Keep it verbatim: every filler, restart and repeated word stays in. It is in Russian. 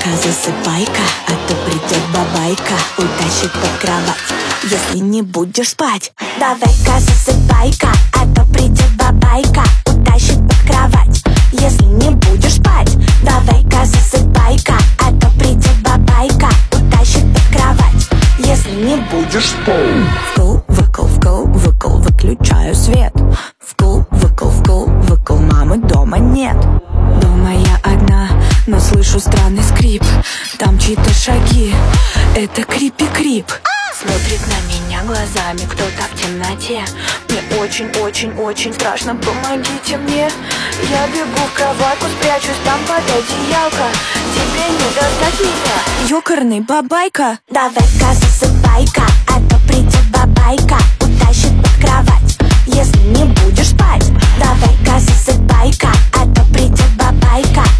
Давай-ка засыпай-ка, а то придет бабайка, утащит под кровать, если не будешь спать. Давай-ка засыпай-ка, а то придет бабайка, утащит под кровать, если не будешь спать. Давай-ка засыпай-ка, а то придет бабайка, утащит под кровать, если не будешь спать. Вкл, выкл, вкл, выкл, выключаю свет. Вкл, выкл, вкл, выкл, мамы дома нет. Дома я одна, но слышу странный скрип. Там чьи-то шаги, это крипи-крип. Смотрит на меня глазами кто-то в темноте. Мне очень-очень-очень страшно, помогите мне. Я бегу в кроватку, спрячусь там под одеялко. Тебе не достать меня, ёкарный бабайка. Давай-ка засыпай-ка, а то придет бабайка, утащит под кровать, если не будешь спать. Давай-ка засыпай-ка, а то придет бабайка,